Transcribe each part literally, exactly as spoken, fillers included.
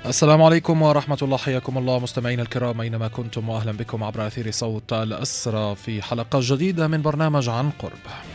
السلام عليكم ورحمة الله، حياكم الله مستمعين الكرام أينما كنتم، وأهلا بكم عبر أثير صوت الأسرى في حلقة جديدة من برنامج عن قرب.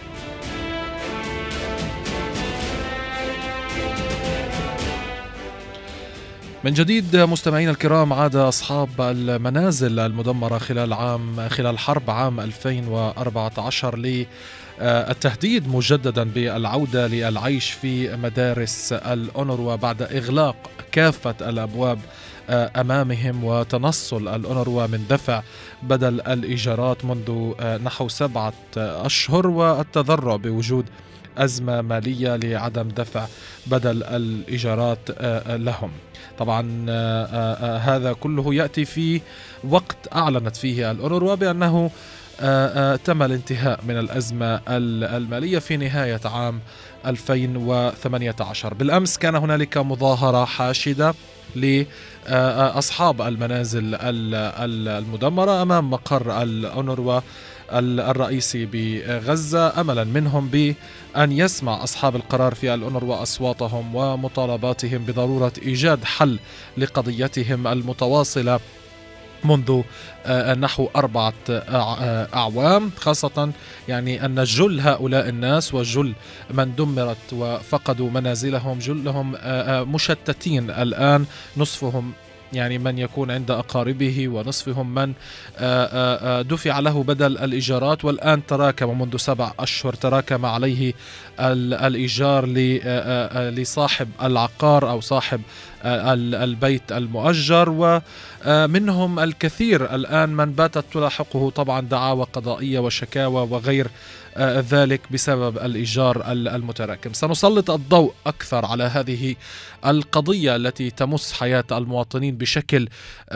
من جديد مستمعين الكرام، عاد أصحاب المنازل المدمرة خلال عام خلال حرب عام ألفين وأربعة عشر للتهديد مجددا بالعودة للعيش في مدارس الأونروا بعد إغلاق كافة الأبواب أمامهم وتنصل الأونروا من دفع بدل الإيجارات منذ نحو سبعة أشهر، والتذرع بوجود أزمة مالية لعدم دفع بدل الإيجارات لهم. طبعا هذا كله يأتي في وقت أعلنت فيه الأونروا بأنه تم الانتهاء من الأزمة المالية في نهاية عام ألفين وثمانية عشر. بالأمس كان هنالك مظاهرة حاشدة لأصحاب المنازل المدمرة أمام مقر الأونروا الرئيسي بغزة، أملا منهم بأن يسمع أصحاب القرار في الأونروا أصواتهم ومطالباتهم بضرورة إيجاد حل لقضيتهم المتواصلة منذ نحو أربعة أعوام، خاصة يعني أن جل هؤلاء الناس وجل من دمرت وفقدوا منازلهم جلهم مشتتين الآن، نصفهم يعني من يكون عند أقاربه ونصفهم من دفع له بدل الإيجارات، والآن تراكم منذ سبع أشهر تراكم عليه الإيجار لصاحب العقار أو صاحب البيت المؤجر، ومنهم الكثير الآن من باتت تلاحقه طبعا دعاوى قضائية وشكاوى وغير ذلك بسبب الإيجار المتراكم. سنسلط الضوء أكثر على هذه القضية التي تمس حياة المواطنين بشكل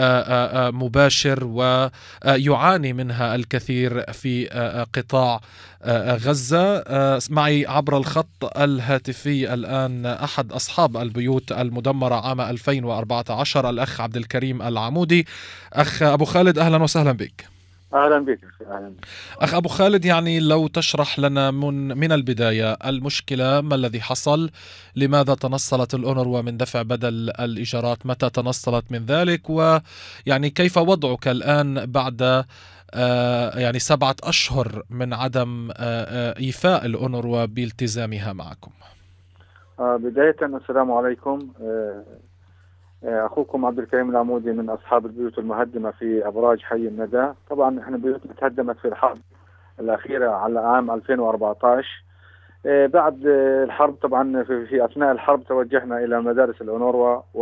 مباشر ويعاني منها الكثير في قطاع غزة. معي عبر الخط الهاتفي الآن أحد أصحاب البيوت المدمرة عام ألفين وأربعة عشر، الأخ عبد الكريم العمودي. أخ أبو خالد، أهلا وسهلا بك. أهلا بك. أهلا. أخ أبو خالد، يعني لو تشرح لنا من, من البداية المشكلة، ما الذي حصل؟ لماذا تنصلت الأونروا من دفع بدل الإيجارات؟ متى تنصلت من ذلك؟ ويعني كيف وضعك الآن بعد آه يعني سبعة أشهر من عدم آه إيفاء الأونروا بالتزامها معكم؟ آه بداية السلام عليكم. آه أخوكم عبد الكريم العمودي من أصحاب البيوت المهدمة في أبراج حي الندى. طبعا إحنا بيوتنا تهدمت في الحرب الأخيرة على عام ألفين وأربعة عشر. بعد الحرب طبعا في, في أثناء الحرب توجهنا إلى مدارس الأونروا، و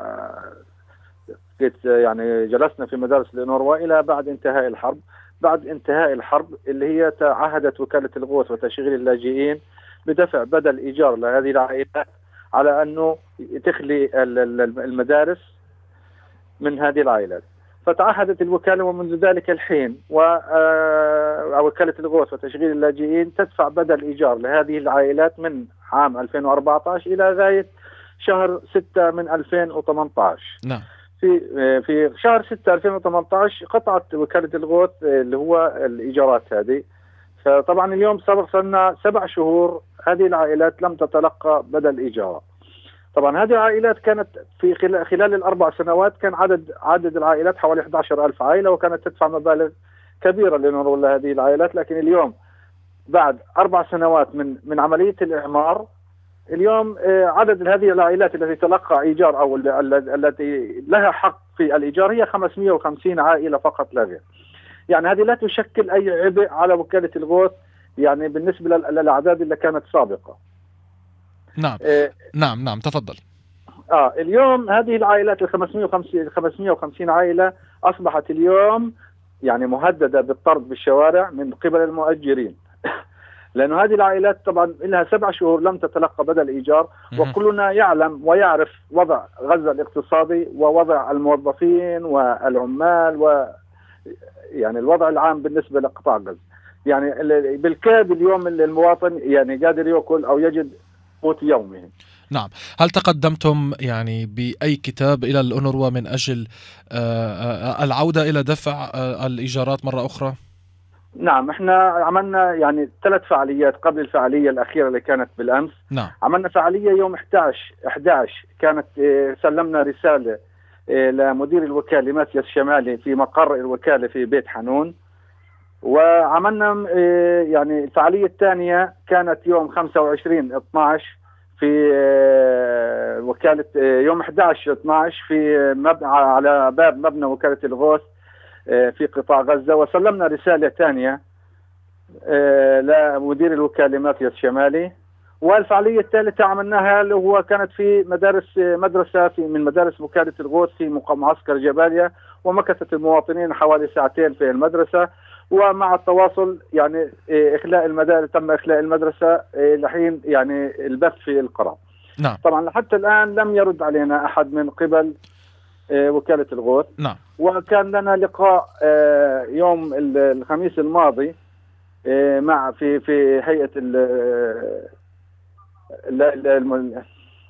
يعني جلسنا في مدارس الأونروا إلى بعد انتهاء الحرب. بعد انتهاء الحرب اللي هي تعهدت وكالة الغوث وتشغيل اللاجئين بدفع بدل إيجار لهذه العائلات على أنه تخلي المدارس من هذه العائلات. فتعهدت الوكالة ومنذ ذلك الحين ووكالة الغوث وتشغيل اللاجئين تدفع بدل إيجار لهذه العائلات من عام ألفين وأربعة عشر إلى غاية شهر ستة من ألفين وثمانية عشر. نعم. في في شهر ستة ألفين وثمانية عشر قطعت وكالة الغوث اللي هو الإيجارات هذه. فطبعا اليوم صرنا سبع شهور هذه العائلات لم تتلقى بدل إيجار. طبعا هذه العائلات كانت في خلال الأربع سنوات كان عدد عدد العائلات حوالي أحد عشر ألف عائلة، وكانت تدفع مبالغ كبيرة لنرول هذه العائلات. لكن اليوم بعد أربع سنوات من من عملية الإعمار، اليوم عدد هذه العائلات التي تلقى إيجار أو التي لها حق في الإيجار هي خمسمئة وخمسين عائلة فقط لا غير. يعني هذه لا تشكل أي عبء على وكالة الغوث يعني بالنسبة للأعداد اللي كانت سابقة. نعم. إيه نعم نعم تفضل. آه اليوم هذه العائلات ال خمسمئة وخمسين عائلة أصبحت اليوم يعني مهددة بالطرد بالشوارع من قبل المؤجرين. لأنه هذه العائلات طبعا لها سبع شهور لم تتلقى بدل إيجار، وكلنا يعلم ويعرف وضع غزة الاقتصادي ووضع الموظفين والعمال و يعني الوضع العام بالنسبة لقطاع غزة. يعني بالكاد اليوم المواطن يعني قادر يأكل أو يجد قوت يومه. نعم. هل تقدمتم يعني بأي كتاب إلى الأونروا من أجل العودة إلى دفع الإيجارات مرة أخرى؟ نعم، احنا عملنا يعني ثلاث فعاليات قبل الفعالية الأخيرة اللي كانت بالأمس. نعم. عملنا فعالية يوم أحد عشر أحد عشر كانت اه سلمنا رسالة اه لمدير الوكالة ماتياس شمالي في مقر الوكالة في بيت حنون. وعملنا اه يعني الفعالية الثانية كانت يوم خمسة وعشرين اثناشر في اه وكالة اه يوم أحد عشر اثناشر في مبنى على باب مبنى وكالة الغوث في قطاع غزة. وسلمنا رسالة ثانية لمدير الوكالة ماتياس شمالي. والفعالية الثالثة عملناها اللي هو كانت في مدارس مدرسة في من مدارس وكالة الغوث في معسكر جباليا، ومكثت المواطنين حوالي ساعتين في المدرسة. ومع التواصل يعني إخلاء المدارس، تم إخلاء المدرسة لحين يعني البث في القرى. نعم. طبعا حتى الآن لم يرد علينا أحد من قبل وكالة الغوث. نعم. وكان لنا لقاء يوم الخميس الماضي مع في في هيئة ال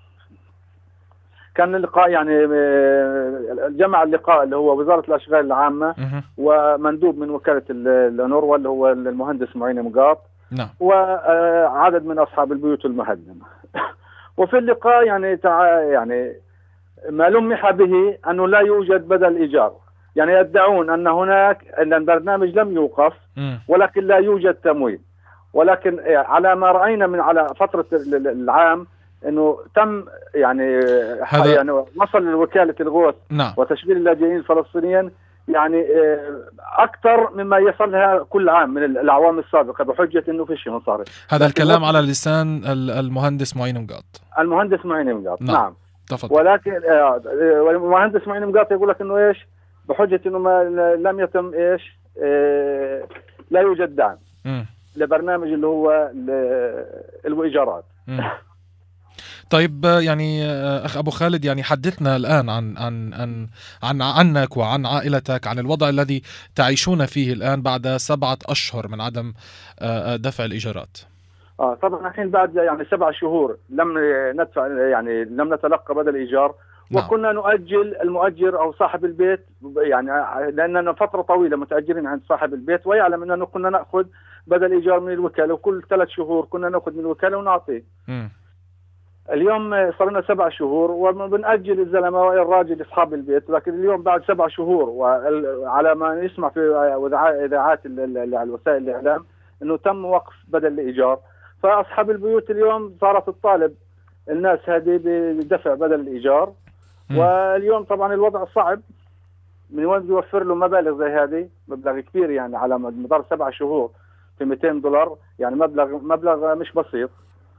كان اللقاء يعني جمع اللقاء اللي هو وزارة الأشغال العامة ومندوب من وكالة الأونروا اللي هو المهندس معين مقاط. نعم. وعدد من أصحاب البيوت المهدمة. وفي اللقاء يعني تع... يعني ما لمح به أنه لا يوجد بدل إيجار. يعني يدعون أن هناك أن البرنامج لم يوقف ولكن لا يوجد تمويل. ولكن على ما رأينا من على فترة العام أنه تم يعني يعني وصل لوكالة الغوث نعم. وتشغيل اللاجئين الفلسطينيين يعني أكثر مما يصلها كل عام من الأعوام السابقة بحجة أنه فيش مصاري. هذا الكلام على لسان المهندس معين مقاط. المهندس معين مقاط. نعم, نعم. تفضل. ولكن المهندس معين مقاط يقول لك أنه إيش بحجة أنه ما لم يتم إيش إيه لا يوجد دعم م. لبرنامج اللي هو الإيجارات. طيب يعني أخ أبو خالد، يعني حدثنا الآن عن عن عن عن عنك وعن عائلتك، عن الوضع الذي تعيشون فيه الآن بعد سبعة أشهر من عدم دفع الإيجارات. آه طبعا الحين بعد يعني سبع شهور لم ندفع يعني لم نتلقى بدل إيجار. نعم. وكنا نؤجل المؤجر أو صاحب البيت يعني لأننا فترة طويلة متأجرين عند صاحب البيت، ويعلم أننا كنا نأخذ بدل إيجار من الوكالة، وكل ثلاث شهور كنا نأخذ من الوكالة ونعطيه. م. اليوم صار لنا سبع شهور وبنأجل الزلمة الراجل أصحاب البيت، لكن اليوم بعد سبع شهور وعلى ما نسمع في إذاعات الوسائل الإعلام إنه تم وقف بدل الإيجار. فأصحاب البيوت اليوم صارت تطالب الناس هذه بدفع بدل الإيجار. م. واليوم طبعا الوضع صعب، من وين بيوفر له مبالغ زي هذه، مبلغ كبير يعني على مدار سبع شهور في مئتين دولار، يعني مبلغ مبلغ مش بسيط.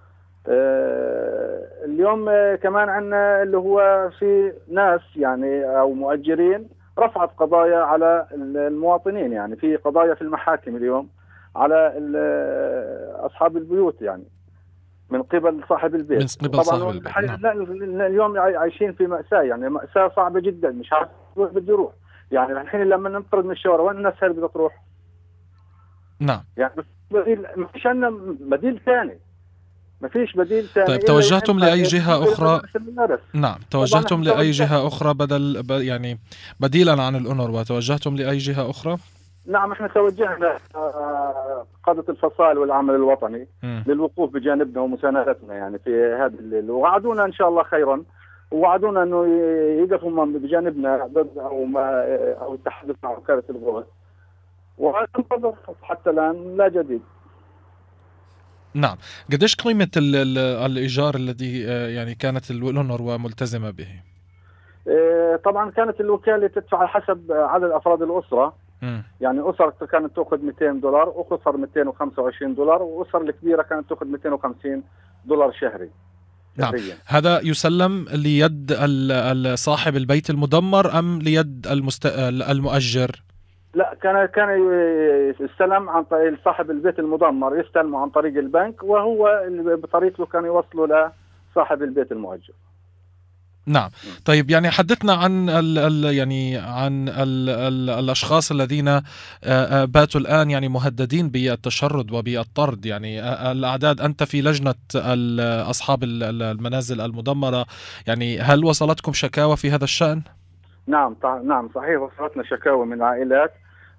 آه اليوم آه كمان عندنا اللي هو في ناس يعني او مؤجرين رفعت قضايا على المواطنين، يعني في قضايا في المحاكم اليوم على اصحاب البيوت يعني من قبل صاحب البيت. من قبل صاحب البيت. نعم. اليوم عايشين في مأساة، يعني مأساة صعبة جدا، مش عارف وين بده يروح. يعني الحين لما ننطرد من الشوارع وين الناس هل بدها تروح؟ نعم. يعني بديل مش عندنا بديل ثاني، ما فيش بديل ثاني. طيب توجهتم لأي جهة أخرى؟ نعم توجهتم لأي جهة أخرى بدل يعني بديلا عن الأونروا، توجهتم لأي جهة أخرى؟ نعم احنا توجهنا قادة الفصائل والعمل الوطني م. للوقوف بجانبنا ومساندتنا يعني في هذا الليل، ووعدونا ان شاء الله خيرا، ووعدونا انه يقفوا بجانبنا ضد او ما او التحدث مع وكالة الغوث، وننتظر حتى الان لا جديد. نعم. قديش قيمة الإيجار الذي يعني كانت الأونروا ملتزمة به؟ طبعا كانت الوكالة تدفع على حسب عدد أفراد الأسرة. م. يعني أسر كانت تأخذ مئتين دولار وأسر مئتين وخمسة وعشرين دولار، وأسر الكبيرة كانت تأخذ مئتين وخمسين دولار شهري. نعم. هذا يسلم ليد صاحب البيت المدمر أم ليد المست... المؤجر؟ لا كان كان يستلم عن طريق صاحب البيت المدمر، يستلمه عن طريق البنك، وهو بطريقته كان يوصله لصاحب البيت المؤجر. نعم. طيب يعني حدثنا عن ال ال يعني عن ال ال الأشخاص الذين باتوا الآن يعني مهددين بالتشرد وبالطرد، يعني الأعداد. أنت في لجنة أصحاب المنازل المدمرة، يعني هل وصلتكم شكاوى في هذا الشأن؟ نعم نعم صحيح، وصلتنا شكاوى من عائلات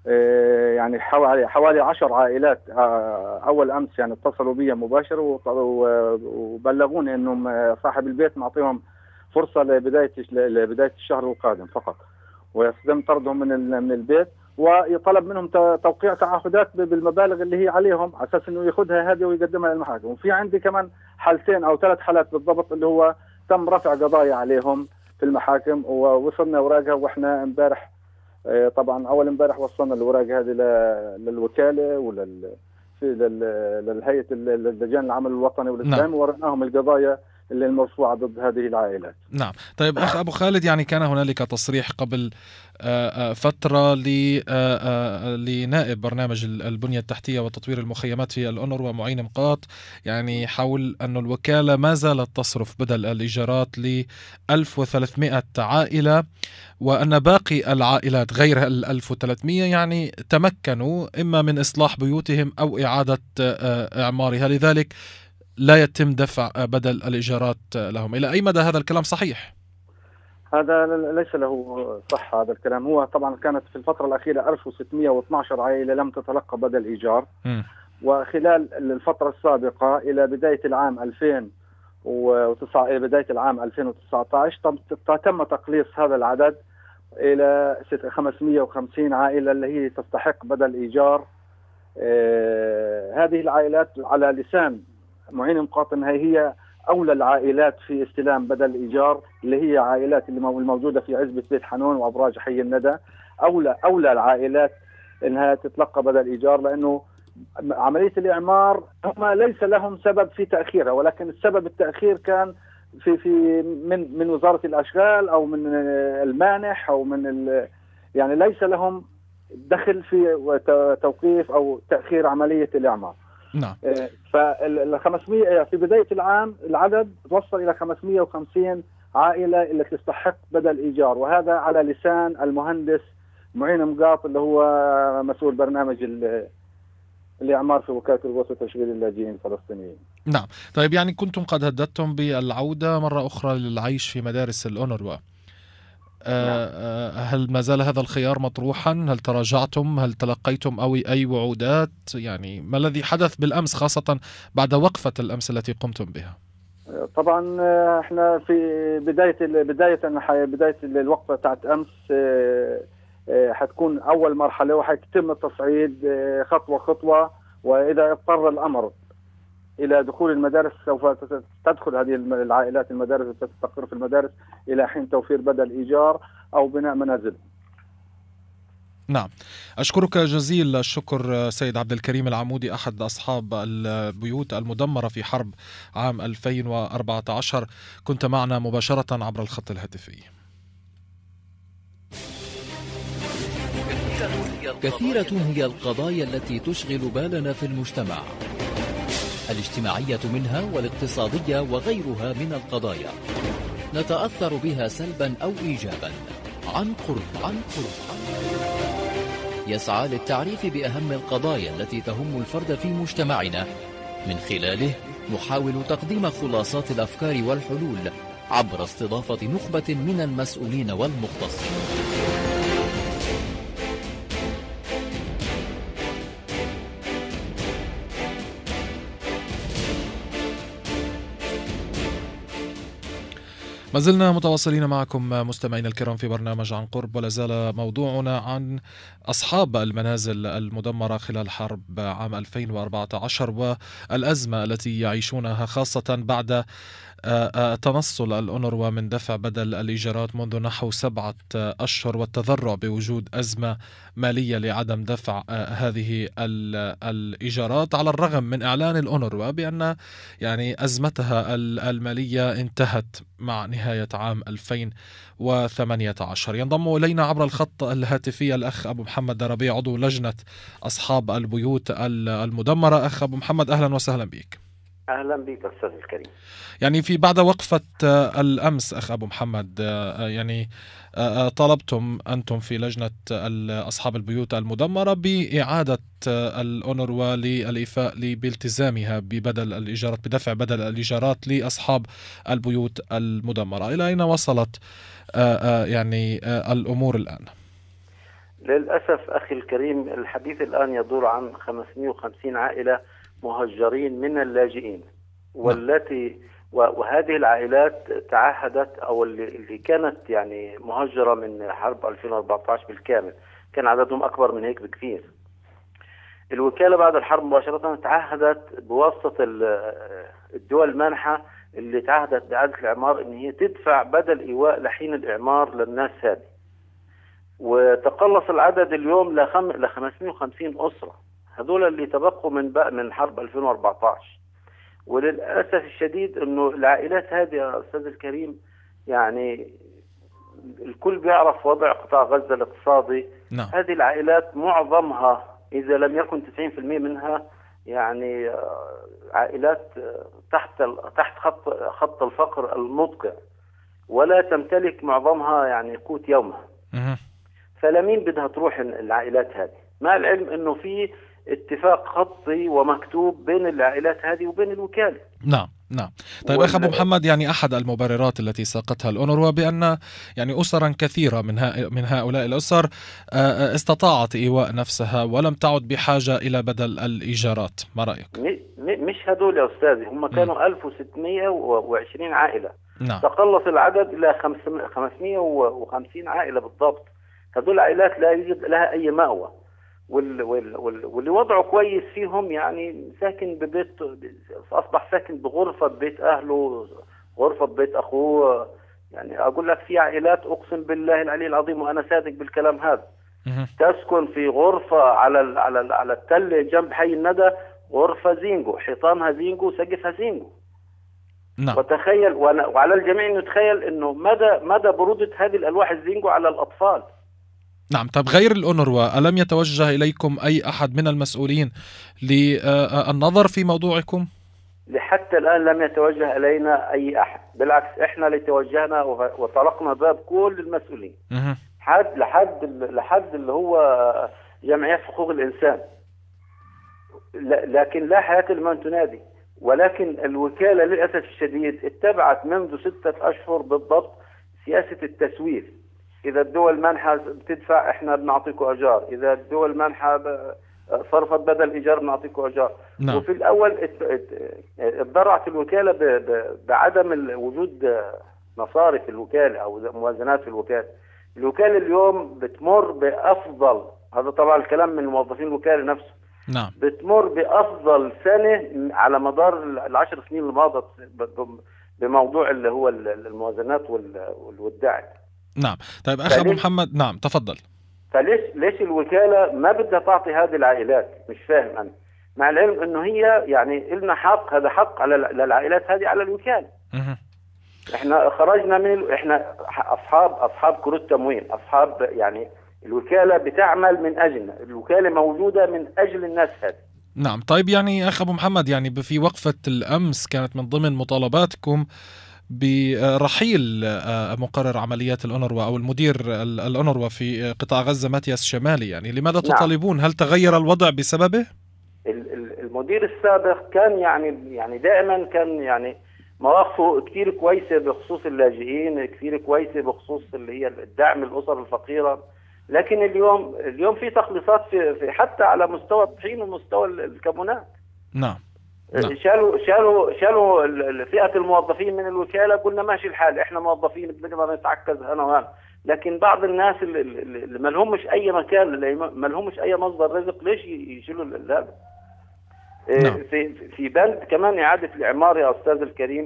يعني حوالي حوالي عشر عائلات اول امس يعني اتصلوا بي مباشر وبلغوني انهم صاحب البيت معطيهم فرصه لبدايه لبدايه الشهر القادم فقط، ويتم طردهم من من البيت، ويطلب منهم توقيع تعهدات بالمبالغ اللي هي عليهم على اساس انه ياخذها هذه ويقدمها للمحاكم. وفي عندي كمان حالتين او ثلاث حالات بالضبط اللي هو تم رفع قضايا عليهم في المحاكم ووصلنا اوراقها، واحنا امبارح طبعا اول امبارح وصلنا الاوراق هذه للوكاله ولل للهيئه اللجان العمل الوطني والاسلامي. نعم. ورناهم القضايا اللي المرفوعه ضد هذه العائلات. نعم. طيب اخ ابو خالد، يعني كان هنالك تصريح قبل فتره لنائب برنامج البنيه التحتيه وتطوير المخيمات في الأونروا معين مقاط، يعني حول أن الوكاله ما زالت تصرف بدل الايجارات ل ألف وثلاثمئة عائله، وأن باقي العائلات غير ال ألف وثلاثمئة يعني تمكنوا إما من إصلاح بيوتهم أو إعادة إعمارها، لذلك لا يتم دفع بدل الإيجارات لهم. إلى أي مدى هذا الكلام صحيح؟ هذا ليس له صح هذا الكلام. هو طبعا كانت في الفترة الأخيرة ألف وستمئة واثني عشر عائلة لم تتلقى بدل إيجار، م. وخلال الفترة السابقة إلى بداية العام ألفين وتسعة إلى بداية العام ألفين وتسعة عشر تم تقليص هذا العدد إلى خمسمئة وخمسين عائلة اللي هي تستحق بدل إيجار. آه هذه العائلات على لسان معين مقاط انها هي اولى العائلات في استلام بدل الايجار، اللي هي عائلات اللي الموجوده في عزبه بيت حنون وابراج حي الندى، اولى اولى العائلات انها تتلقى بدل ايجار، لانه عمليه الاعمار هم ليس لهم سبب في تاخيرها، ولكن السبب التاخير كان في في من من وزاره الاشغال او من المانح او من يعني ليس لهم دخل في توقيف او تاخير عمليه الاعمار. نعم. فال خمسمئة في بداية العام العدد توصل إلى خمسمئة وخمسين عائلة اللي تستحق بدل إيجار، وهذا على لسان المهندس معين مقاط اللي هو مسؤول برنامج الإعمار في وكالة الغوث وتشغيل اللاجئين الفلسطينيين. نعم. طيب يعني كنتم قد هددتم بالعودة مرة أخرى للعيش في مدارس الأونروا، أه هل ما زال هذا الخيار مطروحا؟ هل تراجعتم؟ هل تلقيتم أو أي وعودات؟ يعني ما الذي حدث بالأمس خاصة بعد وقفة الأمس التي قمتم بها؟ طبعا احنا في بداية بداية بداية الوقفة تاعت أمس حتكون أول مرحلة وحيتم التصعيد خطوة خطوة، وإذا اضطر الأمر إلى دخول المدارس سوف تدخل هذه العائلات المدارس وتستقر في المدارس إلى حين توفير بدل إيجار أو بناء منازل. نعم. أشكرك جزيل الشكر سيد عبد الكريم العمودي، أحد أصحاب البيوت المدمرة في حرب عام ألفين وأربعة عشر، كنت معنا مباشرة عبر الخط الهاتفي. كثيرة هي القضايا التي تشغل بالنا في المجتمع، الاجتماعية منها والاقتصادية وغيرها من القضايا، نتأثر بها سلبا أو إيجابا. عن قرب عن قرب يسعى للتعريف بأهم القضايا التي تهم الفرد في مجتمعنا، من خلاله نحاول تقديم خلاصات الأفكار والحلول عبر استضافة نخبة من المسؤولين والمختصين. ما زلنا متواصلين معكم مستمعين الكرام في برنامج عن قرب، ولا زال موضوعنا عن أصحاب المنازل المدمرة خلال حرب عام ألفين وأربعة عشر والأزمة التي يعيشونها، خاصة بعد تنصل الأونروا من دفع بدل الإيجارات منذ نحو سبعة أشهر والتذرع بوجود أزمة مالية لعدم دفع هذه الإيجارات، على الرغم من إعلان الأونروا بأن يعني أزمتها المالية انتهت مع نهاية عام ألفين وثمانية عشر. ينضم إلينا عبر الخط الهاتفي الأخ أبو محمد ربيع، عضو لجنة أصحاب البيوت المدمرة. أخ أبو محمد، أهلا وسهلا بك. أهلا بك أستاذ الكريم. يعني في بعد وقفة الأمس أخ أبو محمد، يعني طلبتم أنتم في لجنة أصحاب البيوت المدمرة بإعادة الأونروا للإيفاء بالتزامها ببدل الإيجارات، بدفع بدل الإيجارات لأصحاب البيوت المدمرة. إلى أين وصلت يعني الأمور الآن؟ للأسف أخي الكريم، الحديث الآن يدور عن خمسمائة وخمسين عائلة مهجرين من اللاجئين، والتي وهذه العائلات تعهدت، أو اللي كانت يعني مهجرة من حرب ألفين وأربعة عشر بالكامل، كان عددهم أكبر من هيك بكثير. الوكالة بعد الحرب مباشرة تعهدت بواسطة الدول المانحة اللي تعهدت بإعادة الإعمار إن هي تدفع بدل إيواء لحين الإعمار للناس هذه، وتقلص العدد اليوم لخم... ل خمسمائة وخمسين أسرة، هذول اللي تبقوا من بقى من حرب ألفين وأربعة عشر. وللأسف الشديد إنه العائلات هذه يا أستاذ الكريم، يعني الكل بيعرف وضع قطاع غزة الاقتصادي. نعم. هذه العائلات معظمها إذا لم يكن تسعين بالمئة منها يعني عائلات تحت تحت خط خط الفقر المدقع، ولا تمتلك معظمها يعني قوت يومها. فلمين بدها تروح العائلات هذه؟ مع العلم انه في اتفاق خطي ومكتوب بين العائلات هذه وبين الوكالة. نعم نعم. طيب أخ أبو محمد، يعني أحد المبررات التي ساقتها الأونروا بأن يعني أسرا كثيرة من من هؤلاء الأسر استطاعت إيواء نفسها ولم تعد بحاجة إلى بدل الإيجارات، ما رأيك؟ مش هدول يا أستاذي، هم كانوا ألف وستمائة وعشرين عائلة. نعم. تقلص العدد إلى خمسمائة وخمسين عائلة بالضبط. هذول العائلات لا يوجد لها أي مأوى، وال وال وال واللي وضعه كويس فيهم يعني ساكن ببيت، أصبح ساكن بغرفة ببيت أهله، غرفة ببيت أخوه. يعني أقول لك في عائلات أقسم بالله العلي العظيم وأنا صادق بالكلام هذا، تسكن في غرفة على ال على ال على التل جنب حي الندى، غرفة زينجو، حيطانها زينجو، سقفها زينجو. نعم. وتخيل، وعلى الجميع أن يتخيل أنه مدى مدى برودة هذه الألواح الزينجو على الأطفال. نعم. طب غير الأونروا، ألم يتوجه إليكم أي أحد من المسؤولين للنظر في موضوعكم؟ لحتى الآن لم يتوجه إلينا أي أحد، بالعكس إحنا اللي توجهنا وطرقنا باب كل المسؤولين. حد لحد لحد اللي هو جمعيات حقوق الإنسان، لكن لا حياة لمن تنادي. ولكن الوكالة للأسف الشديد اتبعت منذ ستة أشهر بالضبط سياسة التسويف. إذا الدول مانحة بتدفع إحنا بنعطيكم أجار، إذا الدول مانحة صرفت بدل إيجار بنعطيكم أجار. نعم. وفي الأول اتضرعت الوكالة بعدم وجود مصارف الوكالة أو موازنات في الوكالة. الوكالة اليوم بتمر بأفضل، هذا طبعا الكلام من موظفين الوكالة نفسه. نعم. بتمر بأفضل سنة على مدار العشر سنين الماضية بموضوع اللي هو الموازنات والدعم. نعم. طيب أخ أبو محمد، نعم تفضل. فليش ليش الوكالة ما بدها تعطي هذه العائلات؟ مش فاهم أنا، مع العلم إنه هي يعني لنا حق، هذا حق على للعائلات هذه على الوكالة. مه. إحنا خرجنا من إحنا أصحاب أصحاب كروت تموين، أصحاب يعني الوكالة بتعمل من أجلنا، الوكالة موجودة من أجل الناس هذه. نعم. طيب يعني أخ أبو محمد، يعني في وقفة الأمس كانت من ضمن مطالباتكم برحيل مقرر عمليات الأونروا أو المدير الأونروا في قطاع غزة ماتياس شمالي، يعني لماذا تطالبون؟ هل تغير الوضع بسببه؟ المدير السابق كان يعني يعني دائما كان يعني مواقفه كثير كويسة بخصوص اللاجئين، كثير كويسة بخصوص اللي هي الدعم الأسر الفقيرة، لكن اليوم اليوم في تخليصات في, في حتى على مستوى الطحين ومستوى الكمونات. نعم. نعم. شالوا شالوا شالوا فئة الموظفين من الوكالة، قلنا ماشي الحال، احنا موظفين بنقدر نتعكز هنا وهنا، لكن بعض الناس اللي, اللي ما لهمش اي مكان، اللي ما لهمش اي مصدر رزق، ليش يشيلوا هذا؟ نعم. في في بند كمان إعادة الإعمار يا أستاذ الكريم،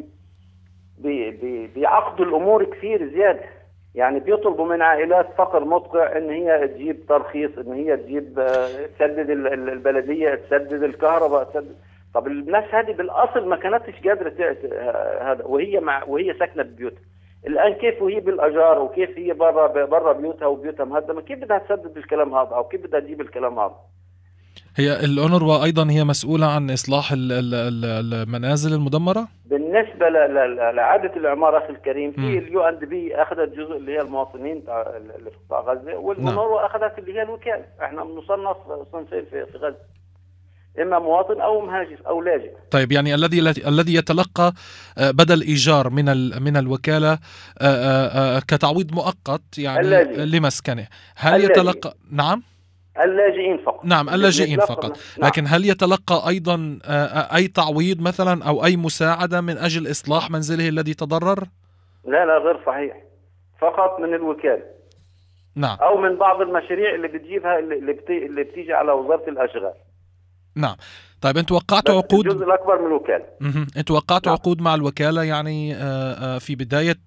بيعقدوا الأمور كثير زيادة، يعني بيطلبوا من عائلات فقر مدقع إن هي تجيب ترخيص، إن هي تجيب تسدد البلدية، تسدد الكهرباء، تسدد. طب الناس هذه بالأصل ما كانتش قادرة هذا، وهي مع وهي ساكنة ببيوتها. الآن كيف وهي بالأجار، وكيف هي برا برا بيوتها وبيوتها مهدمة، كيف بدها تسدد الكلام هذا أو كيف بدها تجيب الكلام هذا؟ هي الأونروا أيضا هي مسؤولة عن إصلاح المنازل المدمرة؟ بالنسبة لإعادة الإعمار أخي الكريم، في اليو أند بي أخذت جزء اللي هي المواطنين اللي في قطاع غزة، والأونروا أخذت اللي هي الوكالة. إحنا بنصنف صنفين في غزة. إما مواطن أو مهاجر أو لاجئ. طيب يعني الذي الذي يتلقى بدل إيجار من من الوكالة كتعويض مؤقت يعني اللاجئ. لمسكنه، هل اللاجئ. يتلقى نعم اللاجئين فقط. نعم اللاجئين فقط. نعم. لكن هل يتلقى أيضا أي تعويض مثلا أو أي مساعدة من أجل إصلاح منزله الذي تضرر؟ لا لا غير صحيح، فقط من الوكالة. نعم. أو من بعض المشاريع اللي بتجيبها اللي, بتي... اللي بتيجي على وزارة الأشغال. نعم. طيب أنتوا وقعتوا عقود؟ الجزء الأكبر من الوكالة. أنتوا وقعتوا نعم. عقود مع الوكالة يعني في بداية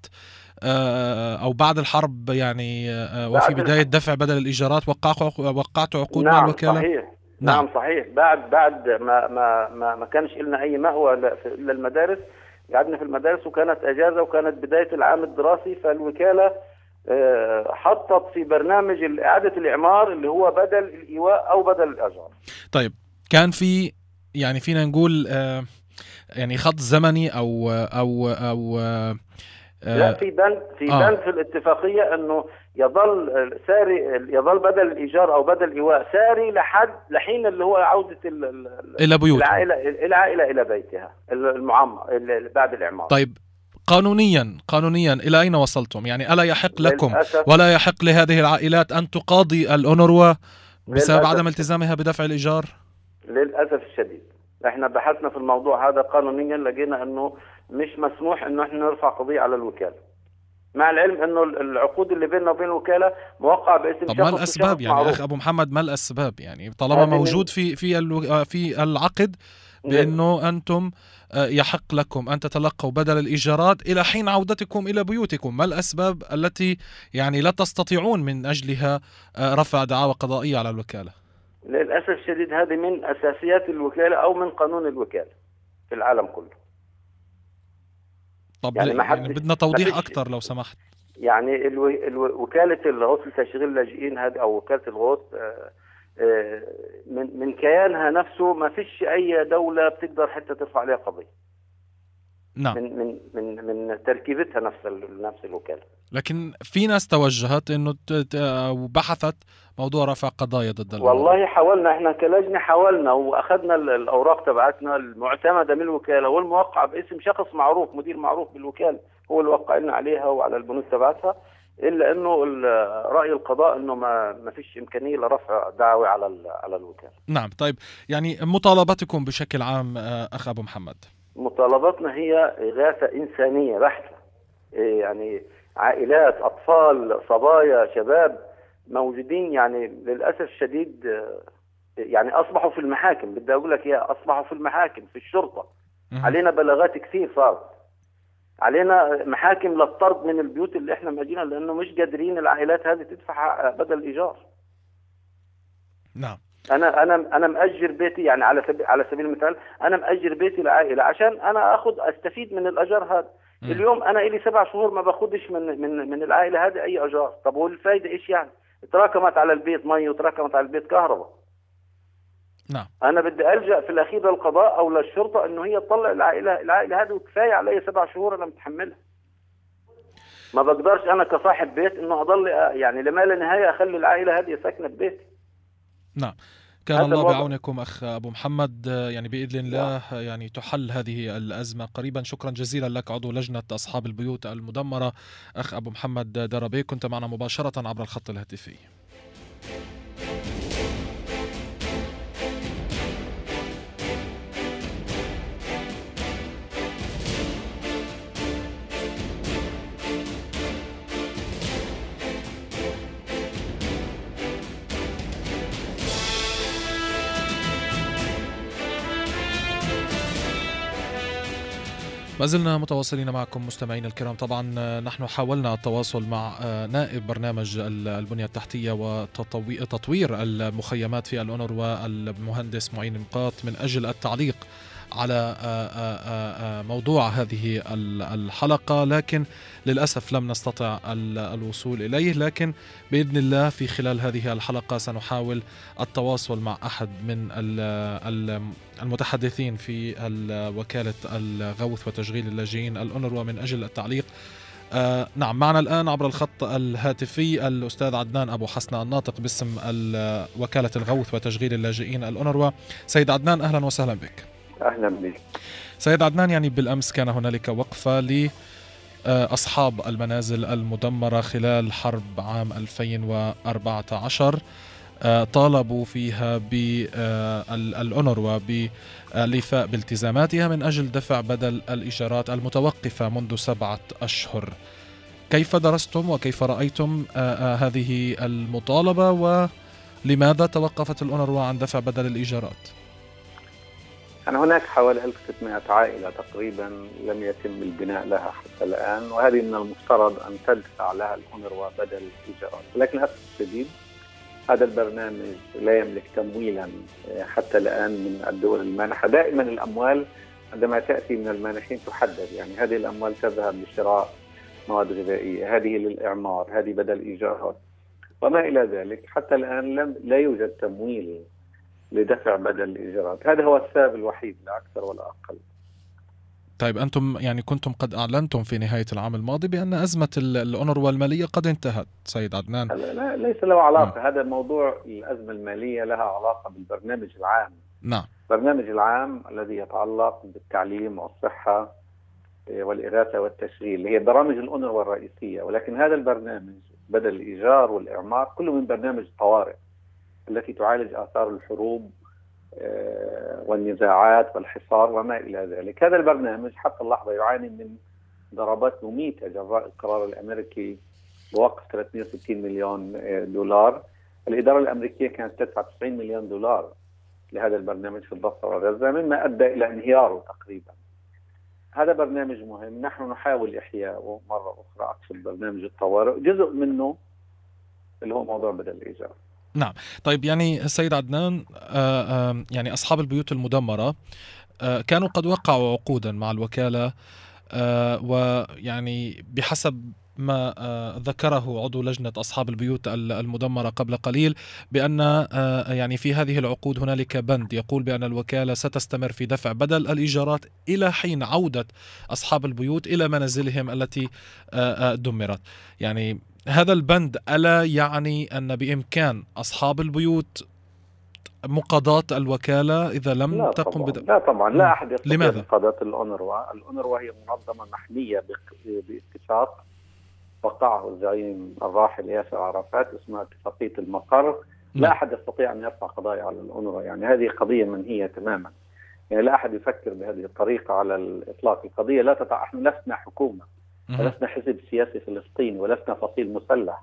أو بعد الحرب يعني وفي بداية دفع بدل الإيجارات وقعتوا وقعتوا عقود نعم مع الوكالة؟ صحيح. نعم. نعم صحيح. بعد بعد ما ما ما, ما كانش لنا أي مأوى إلا المدارس، قعدنا في المدارس وكانت أجازة وكانت بداية العام الدراسي، فالوكالة حطت في برنامج إعادة الإعمار اللي هو بدل الإيواء أو بدل الإيجار. طيب كان في يعني فينا نقول آه يعني خط زمني او او او آه لا في بند في آه. بند في الاتفاقيه انه يظل ساري يظل بدل الايجار او بدل الايواء ساري لحد لحين اللي هو عوده الى بيوتها، العائله العائله الى بيتها المعمر بعد الاعمار. طيب قانونيا قانونيا الى اين وصلتم؟ يعني الا يحق لكم ولا يحق لهذه العائلات ان تقاضي الأونروا بسبب عدم التزامها بدفع الايجار؟ للاسف الشديد احنا بحثنا في الموضوع هذا قانونيا، لقينا انه مش مسموح انه احنا نرفع قضيه على الوكاله، مع العلم انه العقود اللي بيننا وبين الوكاله موقعه باسم شخص. طب ما الاسباب يعني معروف. اخ ابو محمد ما الاسباب يعني طالما موجود في في في العقد بانه انتم يحق لكم ان تتلقوا بدل الايجارات الى حين عودتكم الى بيوتكم، ما الاسباب التي يعني لا تستطيعون من اجلها رفع دعاوى قضائيه على الوكاله؟ للأسف الشديد هذه من أساسيات الوكالة أو من قانون الوكالة في العالم كله. طب يعني, يعني بدنا توضيح أكثر لو سمحت. يعني الو... الو... وكالة الغوث لتشغيل اللاجئين هذه أو وكالة الغوث آآ آآ من من كيانها نفسه ما فيش أي دولة بتقدر حتى ترفع عليها قضية. نعم. من من من من تركيبتها نفس نفس الوكالة. لكن في ناس توجهت انه وبحثت موضوع رفع قضايا ضد الوكالة. والله حاولنا احنا كلجنة، حاولنا واخذنا الاوراق تبعتنا المعتمدة من الوكالة والموقعة باسم شخص معروف، مدير معروف بالوكالة، هو اللي وقع لنا عليها وعلى البنود تبعتها، الا انه رأي القضاء انه ما ما فيش امكانية لرفع دعوى على على الوكالة. نعم. طيب يعني مطالبتكم بشكل عام اخ ابو محمد؟ مطالبتنا هي إغاثة إنسانية بحتة، يعني عائلات أطفال صبايا شباب موجودين يعني للأسف الشديد يعني أصبحوا في المحاكم، بدي أقول لك يا أصبحوا في المحاكم في الشرطة. علينا بلاغات كثير صارت، علينا محاكم للطرد من البيوت اللي احنا مأجينها لأنه مش قادرين العائلات هذه تدفع بدل إيجار. نعم. انا انا انا مأجر بيتي يعني على سبيل على سبيل المثال انا مأجر بيتي لعائله عشان انا اخذ استفيد من الاجار هذا. م. اليوم انا لي سبع شهور ما باخذش من من من العائله هذه اي اجار، طب والفائده ايش يعني؟ تراكمت على البيت مي وتراكمت على البيت كهرباء. نعم. انا بدي الجا في الاخير للقضاء او للشرطه انه هي تطلع العائله العائله هذه وكفايه علي سبع شهور انا متحملها. ما بقدرش انا كصاحب بيت انه اضل يعني لما لا نهايه اخلي العائله هذه ساكنه ببيتي. نعم. كان الله بعونكم أخ أبو محمد، يعني بإذن الله يعني تحل هذه الأزمة قريبا. شكرا جزيلا لك عضو لجنة أصحاب البيوت المدمرة أخ أبو محمد دربي، كنت معنا مباشرة عبر الخط الهاتفي. ما زلنا متواصلين معكم مستمعين الكرام. طبعا نحن حاولنا التواصل مع نائب برنامج البنية التحتية وتطوير المخيمات في الأونروا المهندس معين مقاط من أجل التعليق على موضوع هذه الحلقة، لكن للأسف لم نستطع الوصول إليه. لكن بإذن الله في خلال هذه الحلقة سنحاول التواصل مع أحد من المتحدثين في وكالة الغوث وتشغيل اللاجئين الأونروا من أجل التعليق آه نعم، معنا الآن عبر الخط الهاتفي الأستاذ عدنان أبو حسنة الناطق باسم وكالة الغوث وتشغيل اللاجئين الأونروا. سيد عدنان، أهلا وسهلا بك. أهلا بك سيد عدنان، يعني بالأمس كان هنالك وقفة لأصحاب المنازل المدمرة خلال حرب عام ألفين وأربعة عشر، طالبوا فيها بالأونروا بالإيفاء بالتزاماتها من أجل دفع بدل الإيجارات المتوقفة منذ سبعة أشهر. كيف درستم وكيف رأيتم هذه المطالبة، ولماذا توقفت الأونروا عن دفع بدل الإيجارات؟ أنا هناك حوالي ألف وستمائة عائلة تقريبا لم يتم البناء لها حتى الآن، وهذه من المفترض أن تدفع لها الأونروا بدل الإيجارات، ولكن للأسف الشديد هذا البرنامج لا يملك تمويلا حتى الآن من الدول المانحة. دائما الأموال عندما تأتي من المانحين تحدد، يعني هذه الأموال تذهب لشراء مواد غذائية، هذه للإعمار، هذه بدل إيجارات وما إلى ذلك. حتى الآن لم لا يوجد تمويل لدفع بدل الإيجارات. هذا هو السبب الوحيد لا أكثر ولا أقل. طيب أنتم يعني كنتم قد أعلنتم في نهاية العام الماضي بأن أزمة الأونروا المالية قد انتهت سيد عدنان. لا ليس له علاقة. م. هذا موضوع الأزمة المالية لها علاقة بالبرنامج العام. نعم. البرنامج العام الذي يتعلق بالتعليم والصحة والإغاثة والتشغيل اللي هي برامج الأونروا الرئيسية، ولكن هذا البرنامج بدل الإيجار والإعمار كله من برنامج الطوارئ التي تعالج آثار الحروب والنزاعات والحصار وما إلى ذلك. هذا البرنامج حتى اللحظة يعاني من ضربات مميتة جراء القرار الأمريكي بوقف ثلاثمائة وستين مليون دولار. الإدارة الأمريكية كانت تدفع تسعين مليون دولار لهذا البرنامج في الضفة وغزة، مما أدى إلى انهياره تقريبا. هذا برنامج مهم، نحن نحاول إحياءه مرة أخرى. أقصد برنامج الطوارئ جزء منه اللي هو موضوع بدل الإيجار. نعم. طيب يعني السيد عدنان، آآ آآ يعني أصحاب البيوت المدمرة كانوا قد وقعوا عقودا مع الوكالة، ويعني بحسب ما ذكره عضو لجنة أصحاب البيوت المدمرة قبل قليل بأن يعني في هذه العقود هنالك بند يقول بأن الوكالة ستستمر في دفع بدل الإيجارات إلى حين عودة أصحاب البيوت إلى منازلهم التي دمرت. يعني هذا البند ألا يعني أن بإمكان أصحاب البيوت مقاضاة الوكالة إذا لم لا تقم طبعا. بد... لا طبعا لا أحد يستطيع مقاضاة الأونروا. الأونروا هي منظمة محمية باتفاق وقعه الزعيم الراحل ياسر عرفات اسمها اتفاقية المقر. لا أحد يستطيع أن يرفع قضايا على الأونروا، يعني هذه قضية منهية تماما. يعني لا أحد يفكر بهذه الطريقة على الإطلاق. القضية لا تتع... نحن لسنا حكومة ولسنا حزب سياسي فلسطيني ولسنا فصيل مسلح.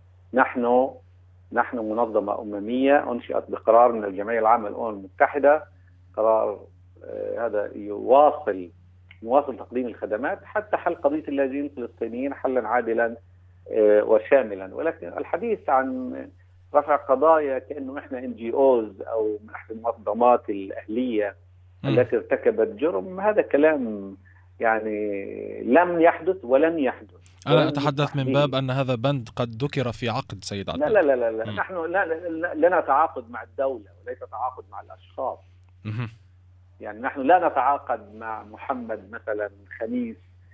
نحن نحن منظمة أممية أنشئت بقرار من الجمعية العامة للأمم المتحدة. قرار آه هذا يواصل يواصل تقديم الخدمات حتى حل قضية اللاجئين الفلسطينيين حلا عادلا آه وشاملا. ولكن الحديث عن رفع قضايا كأنه إحنا إن جي أوز أو من أحد المنظمات الأهلية م. التي ارتكبت جرم، هذا كلام يعني لم يحدث ولن يحدث. أنا أتحدث من باب أن هذا بند قد ذكر في عقد سيد عدنان. لا لا لا لا, لا. نحن لا لنا تعاقد مع الدولة وليس تعاقد مع الأشخاص. م. يعني نحن لا نتعاقد مع محمد مثلا خميس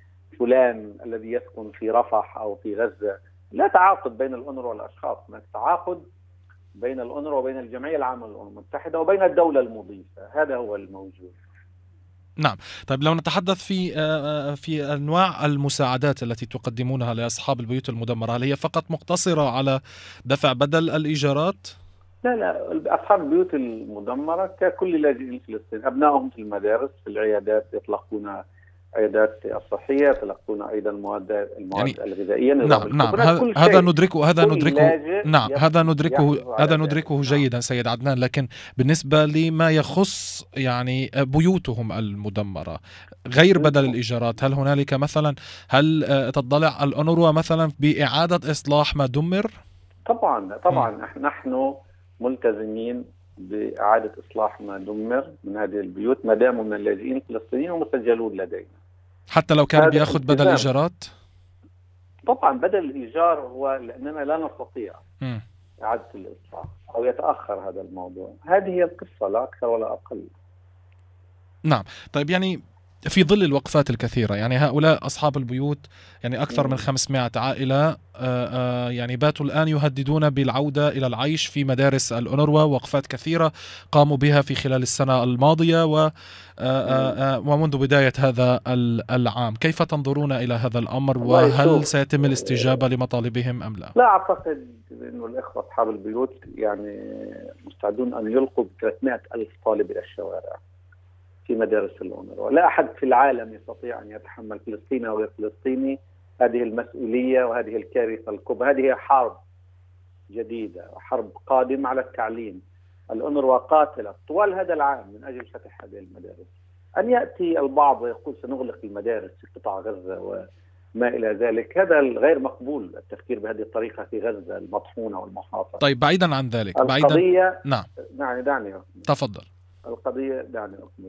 فلان الذي يسكن في رفح أو في غزة. لا تعاقد بين الأونروا والأشخاص، هناك تعاقد بين الأونروا وبين الجمعية العامة للأمم المتحدة وبين الدولة المضيفة. هذا هو الموجود. نعم. طيب لو نتحدث في في أنواع المساعدات التي تقدمونها لأصحاب البيوت المدمرة، هل هي فقط مقتصرة على دفع بدل الإيجارات؟ لا لا، أصحاب البيوت المدمرة ككل لاجئين فلسطين، أبنائهم في المدارس في العيادات يطلقون عيادات الصحية، يتلقون أيضا المواد المواد يعني الغذائية. نعم نعم هذا ندركه هذا ندركه نعم هذا ندركه هذا ندركه جيدا سيد عدنان. لكن بالنسبة لما يخص يعني بيوتهم المدمرة غير بدل الإيجارات، هل هنالك مثلا هل تطلع الأونروا مثلا بإعادة إصلاح ما دمر؟ طبعا طبعا م. نحن ملتزمين بإعادة إصلاح ما دمر من هذه البيوت ما داموا من اللاجئين الفلسطينيين ومسجلون لدينا، حتى لو كان بياخذ بدل إيجارات. طبعا بدل الإيجار هو لأننا لا نستطيع م. إعادة الإصلاح أو يتأخر هذا الموضوع. هذه هي القصة لا أكثر ولا أقل. نعم. طيب يعني في ظل الوقفات الكثيرة، يعني هؤلاء أصحاب البيوت يعني أكثر من خمسمائة عائلة يعني باتوا الآن يهددون بالعودة إلى العيش في مدارس الأونروا. وقفات كثيرة قاموا بها في خلال السنة الماضية ومنذ بداية هذا العام. كيف تنظرون إلى هذا الأمر، وهل سيتم الاستجابة لمطالبهم أم لا؟ لا أعتقد أنه الإخوة أصحاب البيوت يعني مستعدون أن يلقوا ثلاثمائة ألف طالب إلى الشوارع في مدارس الأونروا. لا أحد في العالم يستطيع أن يتحمل، فلسطيني أو غير فلسطيني، هذه المسؤولية وهذه الكارثة الكبرى. هذه حرب جديدة، حرب قادمة على التعليم. الأونروا قاتلت طوال هذا العام من أجل فتح هذه المدارس. أن يأتي البعض ويقول سنغلق المدارس في قطاع غزة وما إلى ذلك، هذا غير مقبول التفكير بهذه الطريقة في غزة المطحونة والمحاصرة. طيب بعيدا عن ذلك، بعيدا القضية نعم دعني دعني أكمل. تفضل. القضية دعني أكمل.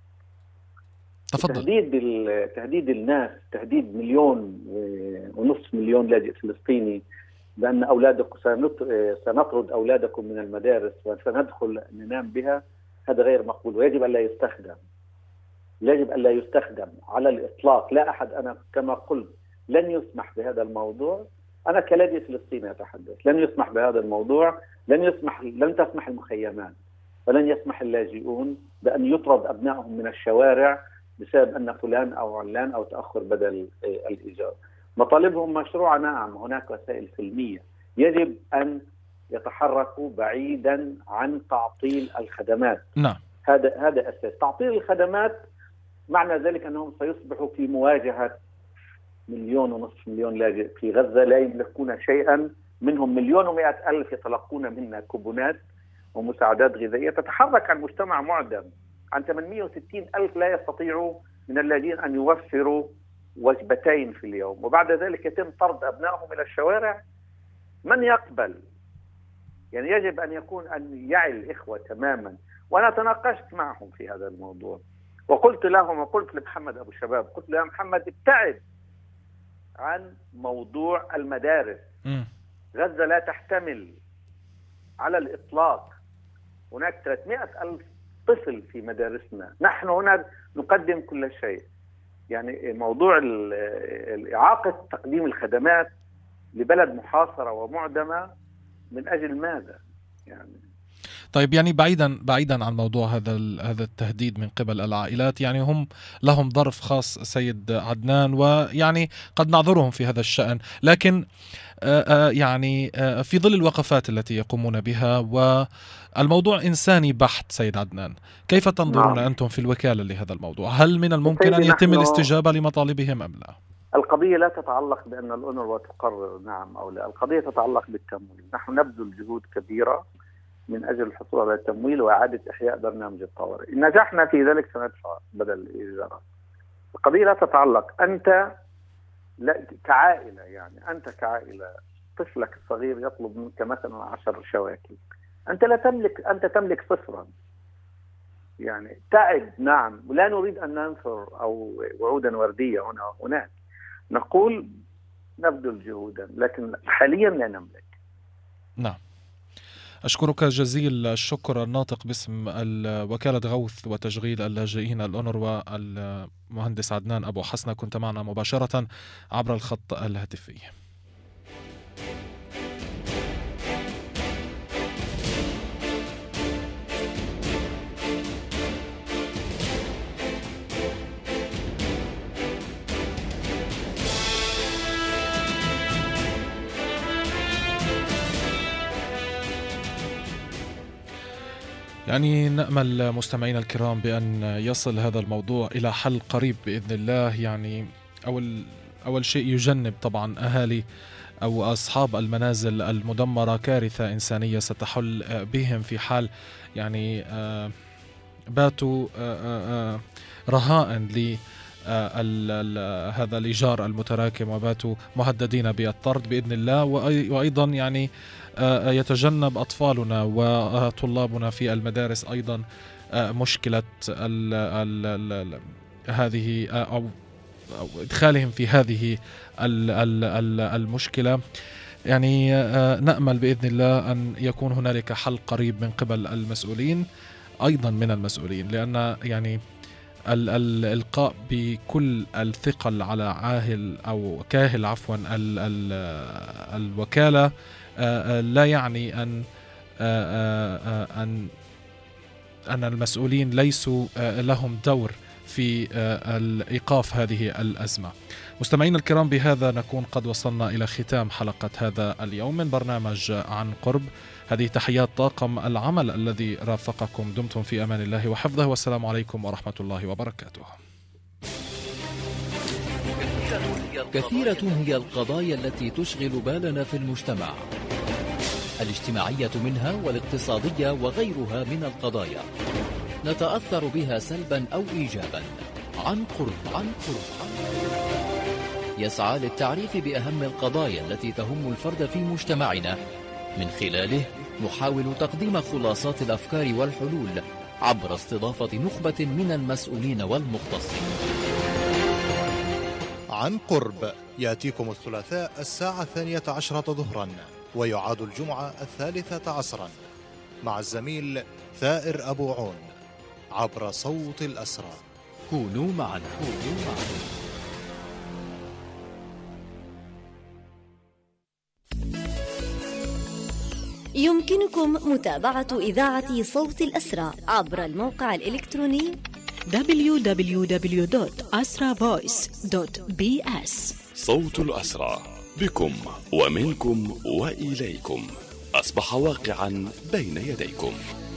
تفضل. تهديد تهديد الناس، تهديد مليون ونصف مليون لاجئ فلسطيني بأن أولادكم سنطرد أولادكم من المدارس وسندخل ننام بها، هذا غير مقبول ويجب أن لا يستخدم. يجب أن لا يستخدم على الإطلاق. لا أحد، أنا كما قلت لن يسمح بهذا الموضوع. أنا كلاجئ فلسطيني أتحدث، لن يسمح بهذا الموضوع. لن يسمح لن تسمح المخيمات ولن يسمح اللاجئون بأن يطرد أبنائهم من الشوارع بسبب أن فلان أو علان أو تأخر بدل الإيجار. مطالبهم مشروعة، نعم هناك وسائل سلمية. يجب أن يتحركوا بعيدا عن تعطيل الخدمات. نعم. هذا هذا أساس. تعطيل الخدمات معنى ذلك أنهم سيصبحوا في مواجهة مليون ونصف مليون لاجئ في غزة لا يملكون شيئا، منهم مليون ومائة ألف يتلقون منا كوبونات ومساعدات غذائية. تتحرك عن مجتمع معدم، عن ثمانمائة وستين ألف لا يستطيعوا من اللاجئين أن يوفروا وجبتين في اليوم، وبعد ذلك يتم طرد أبنائهم إلى الشوارع. من يقبل؟ يعني يجب أن يكون أن يعي الإخوة تماما. وأنا تناقشت معهم في هذا الموضوع وقلت لهم، وقلت لمحمد أبو شباب، قلت له محمد ابتعد عن موضوع المدارس. م. غزة لا تحتمل على الإطلاق. هناك ثلاثمائة ألف طفل في مدارسنا، نحن هنا نقدم كل شيء. يعني موضوع إعاقة تقديم الخدمات لبلد محاصرة ومعدمة من أجل ماذا؟ يعني طيب يعني بعيدا بعيدا عن موضوع هذا هذا التهديد من قبل العائلات، يعني هم لهم ظرف خاص سيد عدنان، ويعني قد نعذرهم في هذا الشأن، لكن يعني في ظل الوقفات التي يقومون بها والموضوع إنساني بحت سيد عدنان، كيف تنظرون نعم. أنتم في الوكالة لهذا الموضوع؟ هل من الممكن أن يتم الاستجابة لمطالبهم أم لا؟ القضية لا تتعلق بأن الأونروا تقرر نعم أو لا، القضية تتعلق بالتمويل. نحن نبذل جهود كبيرة من أجل الحصول على التمويل وإعادة إحياء برنامج الطوارئ. إن نجحنا في ذلك سندفع بدل الإيجارات. القضية لا تتعلق أنت لا كعائلة، يعني أنت كعائلة طفلك الصغير يطلب منك مثلا عشر شواكي، أنت لا تملك، أنت تملك صفرا. يعني تعب نعم، ولا نريد أن ننثر أو وعودا وردية هنا هناك، نقول نبذل جهودا لكن حاليا لا نملك. نعم. أشكرك جزيل الشكر الناطق باسم وكالة غوث وتشغيل اللاجئين الأونروا المهندس عدنان أبو حسنة، كنت معنا مباشرة عبر الخط الهاتفي. يعني نأمل مستمعينا الكرام بأن يصل هذا الموضوع إلى حل قريب بإذن الله. يعني أول أول شيء يجنب طبعا أهالي أو أصحاب المنازل المدمرة كارثة إنسانية ستحل بهم في حال يعني باتوا رهائن ل هذا الإيجار المتراكم وباتوا مهددين بالطرد بإذن الله. وأيضا يعني يتجنب أطفالنا وطلابنا في المدارس أيضا مشكلة ال ال ال هذه أو إدخالهم في هذه ال ال المشكلة. يعني نأمل بإذن الله أن يكون هنالك حل قريب من قبل المسؤولين أيضا من المسؤولين، لأن يعني الإلقاء بكل الثقل على عاهل أو كاهل عفوا ال ال الوكالة لا يعني أن أن أن المسؤولين ليسوا لهم دور في الإيقاف هذه الأزمة. مستمعينا الكرام، بهذا نكون قد وصلنا إلى ختام حلقة هذا اليوم من برنامج عن قرب. هذه تحيات طاقم العمل الذي رافقكم. دمتم في أمان الله وحفظه، والسلام عليكم ورحمة الله وبركاته. كثيرة هي القضايا التي تشغل بالنا في المجتمع، الاجتماعية منها والاقتصادية وغيرها من القضايا، نتأثر بها سلبا أو إيجابا. عن قرب عن قرب يسعى للتعريف بأهم القضايا التي تهم الفرد في مجتمعنا، من خلاله نحاول تقديم خلاصات الأفكار والحلول عبر استضافة نخبة من المسؤولين والمختصين. عن قرب يأتيكم الثلاثاء الساعة الثانية عشرة ظهرا، ويعاد الجمعة الثالثة عصرا، مع الزميل ثائر أبو عون عبر صوت الأسرى. كونوا معنا. كونوا معنا. يمكنكم متابعة إذاعة صوت الأسرى عبر الموقع الإلكتروني دبليو دبليو دبليو دوت أسرى فويس دوت بي إس. صوت الأسرى، بكم ومنكم وإليكم، أصبح واقعا بين يديكم.